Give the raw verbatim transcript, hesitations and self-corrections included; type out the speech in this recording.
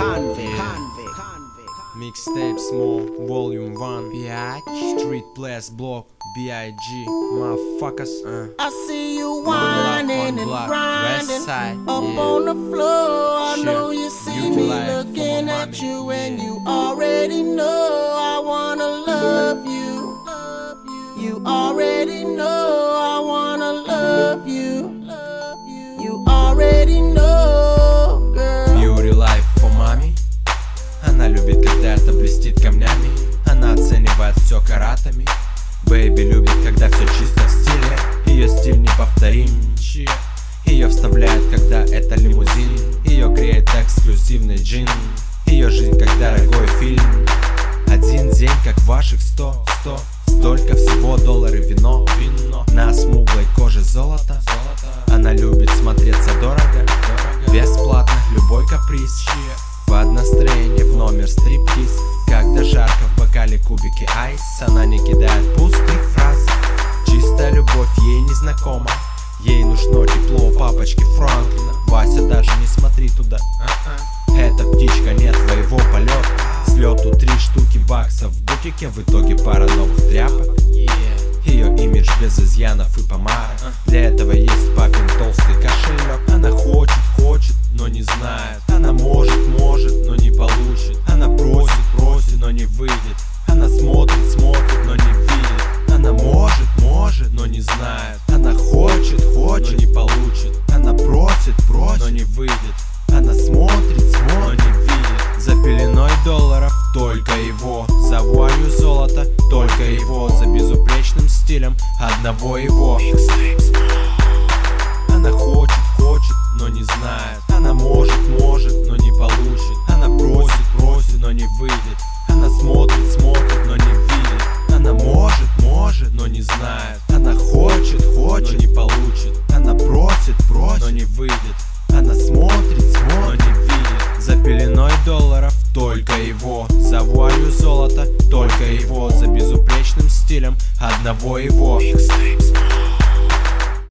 Mixtape Small Volume one пять Street Blast Block би ай джи Motherfuckers uh. I see you whining and grinding up yeah. on the floor. I Shit. know you see you me looking at you yeah. and you already know I wanna love you. You already know I wanna love you. You already know, girl. Beauty life for mommy. Она любит, когда это блестит камнями. Она оценивает все каратами. Бэйби любит, когда все чисто в стиле. Ее стиль неповторим. Ее вставляют, когда это лимузин. Ее греет эксклюзивный джин. Ее жизнь как дорогой фильм. Один день, как ваших сто, сто. Столько всего, доллары, вино, вино. На смуглой коже золото. Она любит смотреться дорого. Бесплатно, любой каприз. Под настроение в номер стриптиз. Когда жарко в бокале кубики айс. Она не кидает пустых фраз. Чистая любовь ей не знакома. Ей нужно тепло папочки Франклина. Вася, даже не смотри туда. Эта птичка не твоего полета. Слету три штуки баксов в бутике. В итоге пара новых тряпок. Ее имидж без изъянов и помарок. Для этого есть папин толстый кошелек. Она хочет, хочет, но не знает. Она может, может, но не получит. Она просит, просит, но не выйдет. Она смотрит, смотрит, но не видит. Она может, может, но не знает. Она хочет, хочет, но не получит. Она просит, просит, но не выйдет. Она смотрит, смотрит, но не видит. За пеленой долларов только его. За вуалью золота только его. За безупречным стилем одного его. Она хочет, хочет, но не знает. Она может, может, но не получит. Она просит, просит, но не выйдет. Она смотрит, смотрит, но не видит. Она может, может, но не знает. Она хочет, хочет, но не получит. Она просит, просит, но не выйдет. Она смотрит, смотрит, но не видит. За пеленой долларов только его. За вуалью золота только его. За безупречным стилем одного его.